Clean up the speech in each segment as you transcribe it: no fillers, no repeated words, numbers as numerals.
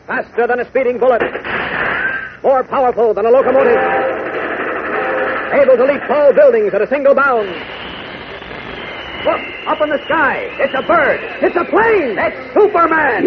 Faster than a speeding bullet. More powerful than a locomotive. Able to leap tall buildings at a single bound. Look, up in the sky. It's a bird. It's a plane. It's Superman.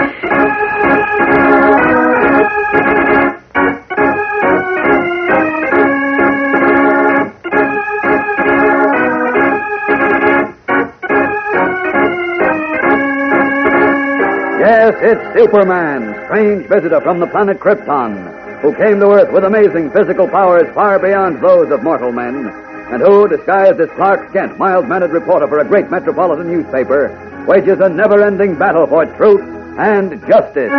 Yes, it's Superman, strange visitor from the planet Krypton, who came to Earth with amazing physical powers far beyond those of mortal men, and who, disguised as Clark Kent, mild-mannered reporter for a great metropolitan newspaper, wages a never-ending battle for truth and justice.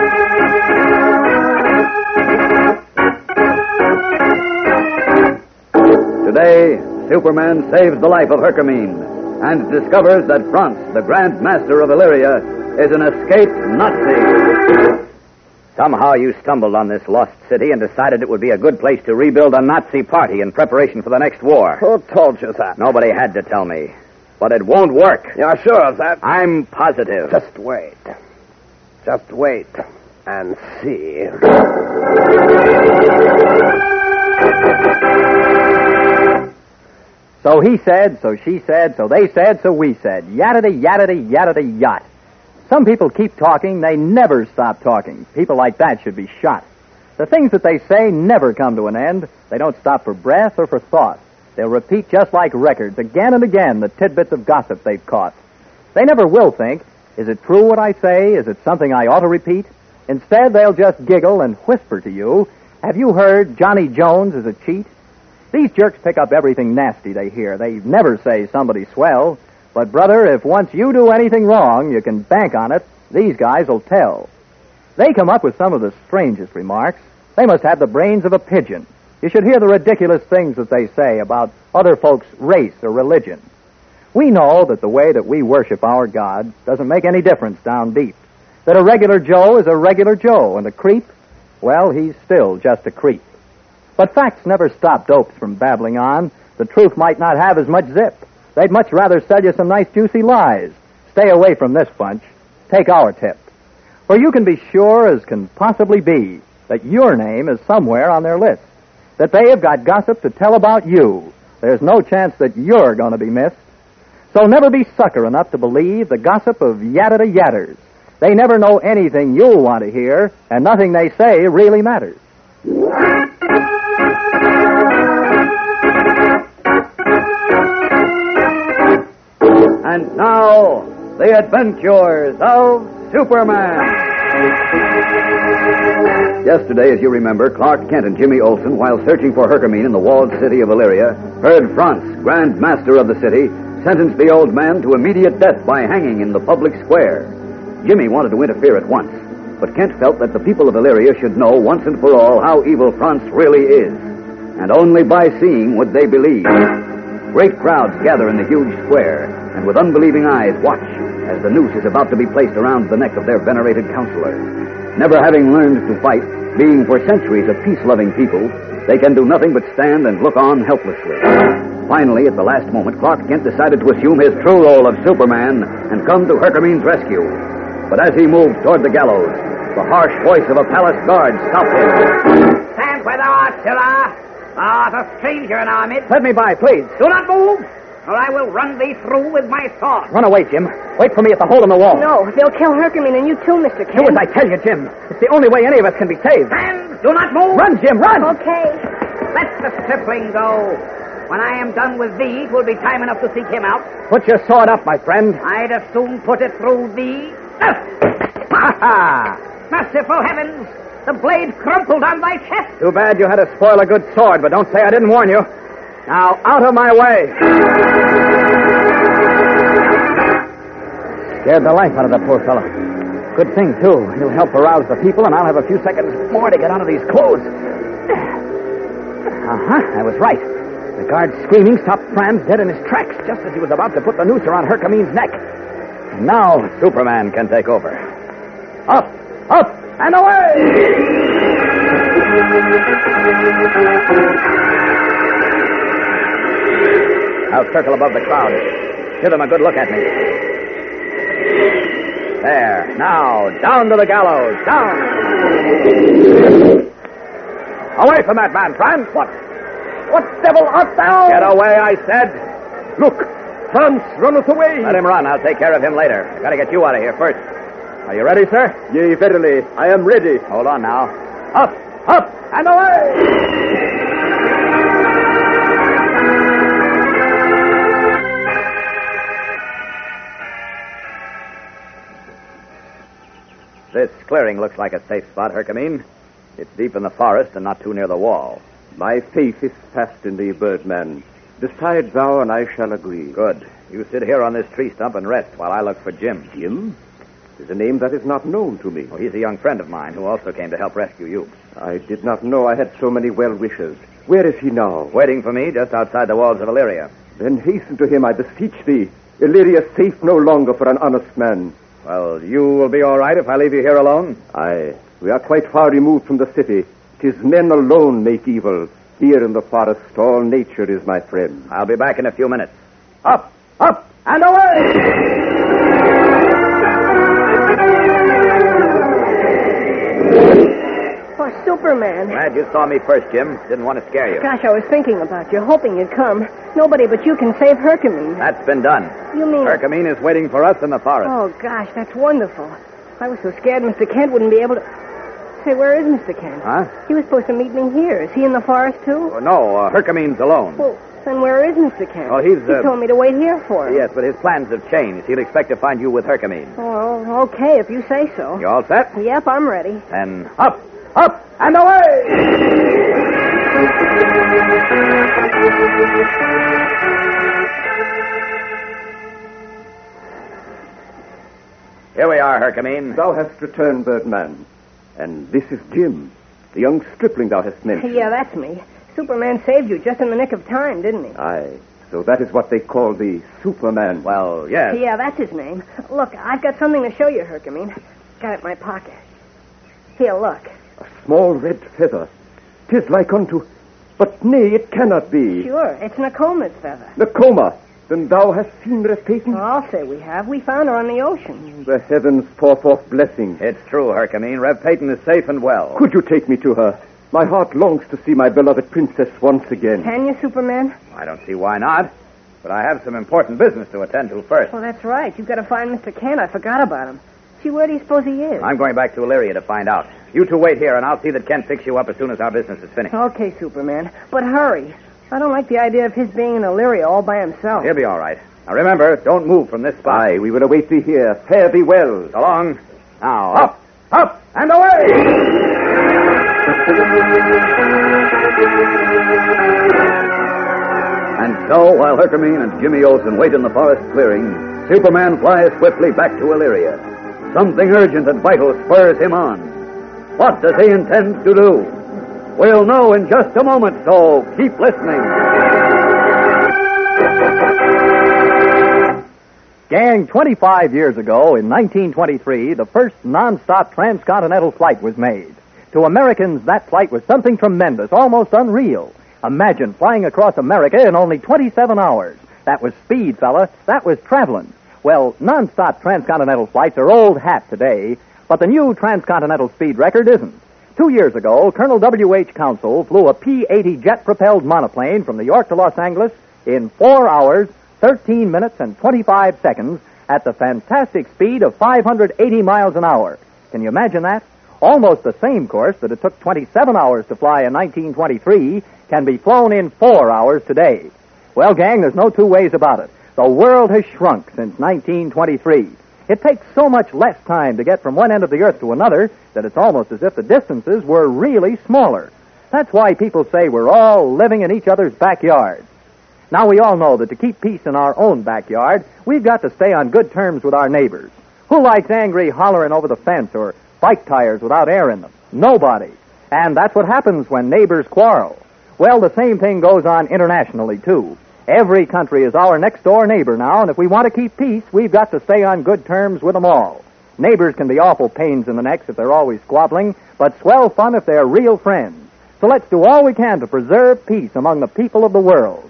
Today, Superman saves the life of Hercules and discovers that Franz, the Grand Master of Illyria, is an escaped Nazi. Somehow you stumbled on this lost city and decided it would be a good place to rebuild a Nazi party in preparation for the next war. Who told you that? Nobody had to tell me. But it won't work. You're sure of that? I'm positive. Just wait. Just wait and see. So he said, so she said, so they said, so we said. Yaddity, yaddity, yaddity, yacht. Some people keep talking, they never stop talking. People like that should be shot. The things that they say never come to an end. They don't stop for breath or for thought. They'll repeat just like records, again and again, the tidbits of gossip they've caught. They never will think, is it true what I say? Is it something I ought to repeat? Instead, they'll just giggle and whisper to you, have you heard Johnny Jones is a cheat? These jerks pick up everything nasty they hear. They never say somebody swell. But, brother, if once you do anything wrong, you can bank on it, these guys will tell. They come up with some of the strangest remarks. They must have the brains of a pigeon. You should hear the ridiculous things that they say about other folks' race or religion. We know that the way that we worship our God doesn't make any difference down deep. That a regular Joe is a regular Joe, and a creep, well, he's still just a creep. But facts never stop dopes from babbling on. The truth might not have as much zip. They'd much rather sell you some nice juicy lies. Stay away from this bunch. Take our tip. For you can be sure as can possibly be that your name is somewhere on their list. That they have got gossip to tell about you. There's no chance that you're going to be missed. So never be sucker enough to believe the gossip of yaddity yadders. They never know anything you'll want to hear, and nothing they say really matters. And now, the adventures of Superman. Yesterday, as you remember, Clark Kent and Jimmy Olsen, while searching for Hercules in the walled city of Illyria, heard Franz, Grand Master of the city, sentence the old man to immediate death by hanging in the public square. Jimmy wanted to interfere at once, but Kent felt that the people of Illyria should know once and for all how evil Franz really is, and only by seeing would they believe. Great crowds gather in the huge square, and with unbelieving eyes watch as the noose is about to be placed around the neck of their venerated counselor. Never having learned to fight, being for centuries a peace-loving people, they can do nothing but stand and look on helplessly. Finally, at the last moment, Clark Kent decided to assume his true role of Superman and come to Hercules' rescue. But as he moved toward the gallows, the harsh voice of a palace guard stopped him. Stand where thou art, Sirrah. Thou art a stranger in our midst. Let me by, please. Do not move, or I will run thee through with my sword. Run away, Jim. Wait for me at the hole in the wall. No, they'll kill Hercules and you too, Mr. Kent. Do as I tell you, Jim. It's the only way any of us can be saved. Stand! Do not move! Run, Jim, run! Okay. Let the stripling go. When I am done with thee, it will be time enough to seek him out. Put your sword up, my friend. I'd as soon put it through thee. Ha-ha! Merciful heavens! The blade crumpled on thy chest. Too bad you had to spoil a good sword, but don't say I didn't warn you. Now, out of my way. Scared the life out of that poor fellow. Good thing, too. He'll help arouse the people, and I'll have a few seconds more to get out of these clothes. I was right. The guard screaming stopped Franz dead in his tracks just as he was about to put the noose around Hercules' neck. And now Superman can take over. Up, up, and away! I'll circle above the crowd. Give them a good look at me. There. Now, down to the gallows. Down. Away from that man, Franz. What devil art thou? Get away, I said. Look, Franz runneth away. Let him run. I'll take care of him later. I gotta get you out of here first. Are you ready, sir? Yea, verily, I am ready. Hold on now. Up, and away! This clearing looks like a safe spot, Hercamine. It's deep in the forest and not too near the wall. My faith is fast in thee, Birdman. Decide thou, and I shall agree. Good. You sit here on this tree stump and rest while I look for Jim. Jim? Is a name that is not known to me. Oh, he's a young friend of mine who also came to help rescue you. I did not know I had so many well-wishers. Where is he now? Waiting for me just outside the walls of Illyria. Then hasten to him, I beseech thee. Illyria is safe no longer for an honest man. Well, you will be all right if I leave you here alone? Aye. We are quite far removed from the city. 'Tis men alone make evil. Here in the forest, all nature is my friend. I'll be back in a few minutes. Up, and away! Oh, Superman. Glad you saw me first, Jim. Didn't want to scare you. Gosh, I was thinking about you, hoping you'd come. Nobody but you can save Hercamine. That's been done. You mean... Hercamine is waiting for us in the forest. Oh, gosh, that's wonderful. I was so scared Mr. Kent wouldn't be able to... Say, where is Mr. Kent? Huh? He was supposed to meet me here. Is he in the forest, too? Oh, no, Hercamine's alone. Well, then where is Mr. Kent? Oh, he's... He told me to wait here for him. Yes, but his plans have changed. He'll expect to find you with Hercamine. Oh, okay, if you say so. You all set? Yep, I'm ready. Then up, and away! Here we are, Hercamine. Thou hast returned, Birdman. And this is Jim, the young stripling thou hast mentioned. Yeah, that's me. Superman saved you just in the nick of time, didn't he? Aye. So that is what they call the Superman. Well, yes. Yeah, that's his name. Look, I've got something to show you, Hercamine. Got it in my pocket. Here, look. A small red feather. 'Tis like unto... But nay, it cannot be. Sure, it's Nakoma's feather. Nakoma. Then thou hast seen Rev Peyton? Well, I'll say we have. We found her on the ocean. The heavens pour forth blessings. It's true, Hercamine. Rev Peyton is safe and well. Could you take me to her? My heart longs to see my beloved princess once again. Can you, Superman? I don't see why not. But I have some important business to attend to first. Well, that's right. You've got to find Mr. Kent. I forgot about him. See, where do you suppose he is? I'm going back to Illyria to find out. You two wait here, and I'll see that Kent picks you up as soon as our business is finished. Okay, Superman. But hurry. I don't like the idea of his being in Illyria all by himself. He'll be all right. Now, remember, don't move from this spot. Aye, we will await thee here. Fare thee well. So long. Now, up, and away! And so, while Hercamine and Jimmy Olsen wait in the forest clearing, Superman flies swiftly back to Illyria. Something urgent and vital spurs him on. What does he intend to do? We'll know in just a moment, so keep listening. Gang, 25 years ago, in 1923, the first non-stop transcontinental flight was made. To Americans, that flight was something tremendous, almost unreal. Imagine flying across America in only 27 hours. That was speed, fella. That was traveling. Well, non-stop transcontinental flights are old hat today, but the new transcontinental speed record isn't. 2 years ago, Colonel W.H. Council flew a P-80 jet-propelled monoplane from New York to Los Angeles in 4 hours, 13 minutes, and 25 seconds at the fantastic speed of 580 miles an hour. Can you imagine that? Almost the same course that it took 27 hours to fly in 1923 can be flown in 4 hours today. Well, gang, there's no two ways about it. The world has shrunk since 1923. It takes so much less time to get from one end of the earth to another that it's almost as if the distances were really smaller. That's why people say we're all living in each other's backyards. Now, we all know that to keep peace in our own backyard, we've got to stay on good terms with our neighbors. Who likes angry hollering over the fence or bike tires without air in them? Nobody. And that's what happens when neighbors quarrel. Well, the same thing goes on internationally, too. Every country is our next-door neighbor now, and if we want to keep peace, we've got to stay on good terms with them all. Neighbors can be awful pains in the necks if they're always squabbling, but swell fun if they're real friends. So let's do all we can to preserve peace among the people of the world.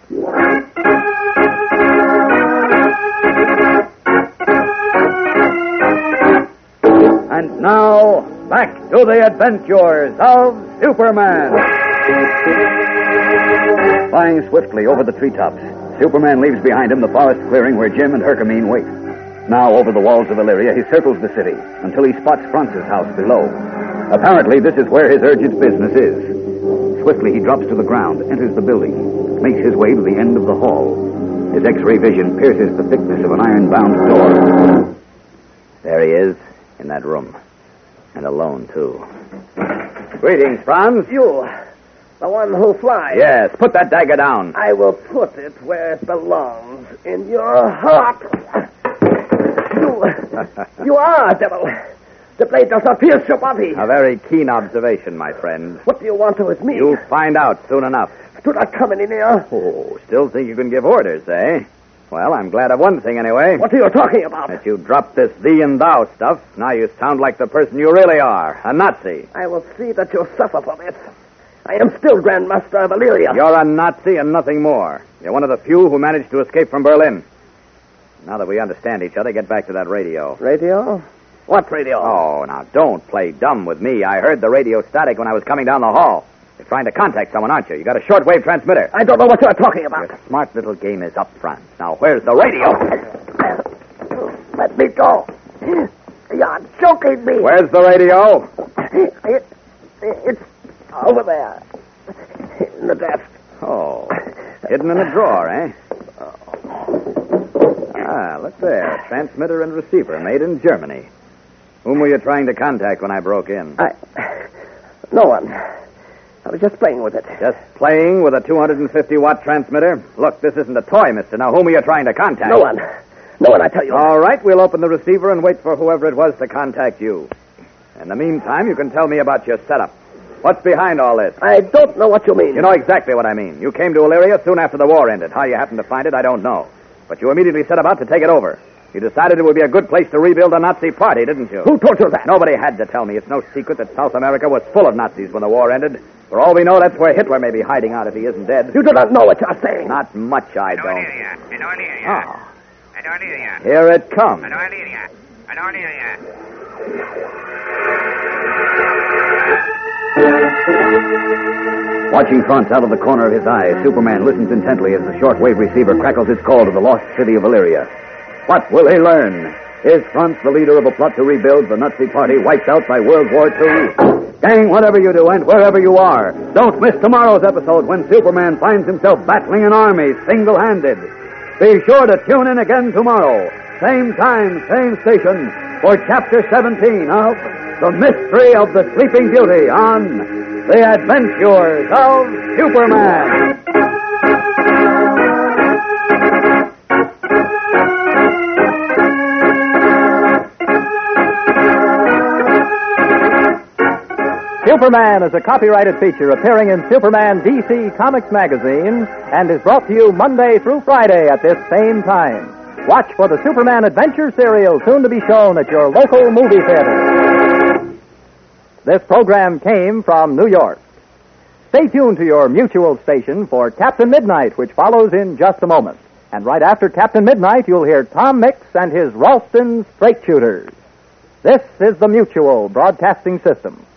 Now, back to the adventures of Superman. Flying swiftly over the treetops, Superman leaves behind him the forest clearing where Jim and Hercamine wait. Now, over the walls of Illyria, he circles the city until he spots Franz's house below. Apparently, this is where his urgent business is. Swiftly, he drops to the ground, enters the building, makes his way to the end of the hall. His X-ray vision pierces the thickness of an iron-bound door. There he is, in that room. And alone, too. Greetings, Franz. You, the one who flies. Yes, put that dagger down. I will put it where it belongs, in your heart. You are a devil. The blade does not pierce your body. A very keen observation, my friend. What do you want with me? You'll find out soon enough. Do not come any nearer. Oh, still think you can give orders, eh? Well, I'm glad of one thing, anyway. What are you talking about? That you dropped this thee and thou stuff. Now you sound like the person you really are, a Nazi. I will see that you suffer for this. I am still Grand Master of Illyria. You're a Nazi and nothing more. You're one of the few who managed to escape from Berlin. Now that we understand each other, get back to that radio. Radio? What radio? Oh, now don't play dumb with me. I heard the radio static when I was coming down the hall. You're trying to contact someone, aren't you? You got a shortwave transmitter. I don't know what you're talking about. Your smart little game is up, Franz. Now, where's the radio? Let me go. You're choking me. Where's the radio? It's over there. In the desk. Oh, hidden in a drawer, eh? Ah, look there. Transmitter and receiver made in Germany. Whom were you trying to contact when I broke in? No one. I was just playing with it. Just playing with a 250-watt transmitter? Look, this isn't a toy, mister. Now, whom are you trying to contact? No one. No one, I tell you. All right, we'll open the receiver and wait for whoever it was to contact you. In the meantime, you can tell me about your setup. What's behind all this? I don't know what you mean. You know exactly what I mean. You came to Illyria soon after the war ended. How you happened to find it, I don't know. But you immediately set about to take it over. You decided it would be a good place to rebuild a Nazi party, didn't you? Who told you that? Nobody had to tell me. It's no secret that South America was full of Nazis when the war ended. For all we know, that's where Hitler may be hiding out if he isn't dead. You do not know what you're saying. Not much, I don't. Ah. Here it comes. Watching Franz out of the corner of his eye, Superman listens intently as the shortwave receiver crackles its call to the lost city of Illyria. What will he learn? Is Franz the leader of a plot to rebuild the Nazi party wiped out by World War II? Gang, whatever you do and wherever you are, don't miss tomorrow's episode when Superman finds himself battling an army single-handed. Be sure to tune in again tomorrow. Same time, same station, for Chapter 17 of The Mystery of the Sleeping Beauty on The Adventures of Superman. Superman is a copyrighted feature appearing in Superman DC Comics magazine and is brought to you Monday through Friday at this same time. Watch for the Superman Adventure serial soon to be shown at your local movie theater. This program came from New York. Stay tuned to your Mutual station for Captain Midnight, which follows in just a moment. And right after Captain Midnight, you'll hear Tom Mix and his Ralston Straight Shooters. This is the Mutual Broadcasting System.